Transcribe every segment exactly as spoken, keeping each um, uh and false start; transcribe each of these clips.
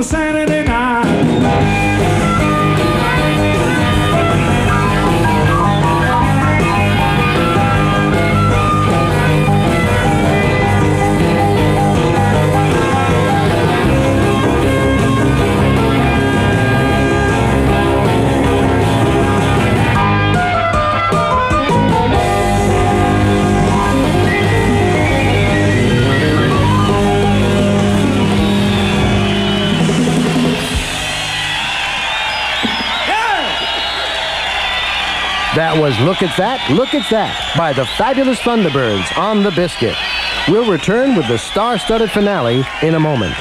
a Saturday night. That was Look at That, Look at That by the Fabulous Thunderbirds on the Biscuit. We'll return with the star-studded finale in a moment.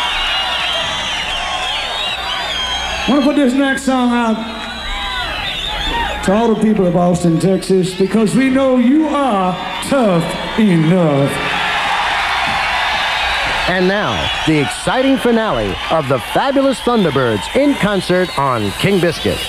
I want to put this next song out to all the people of Austin, Texas, because we know you are tough enough. And now, the exciting finale of the Fabulous Thunderbirds in concert on King Biscuit.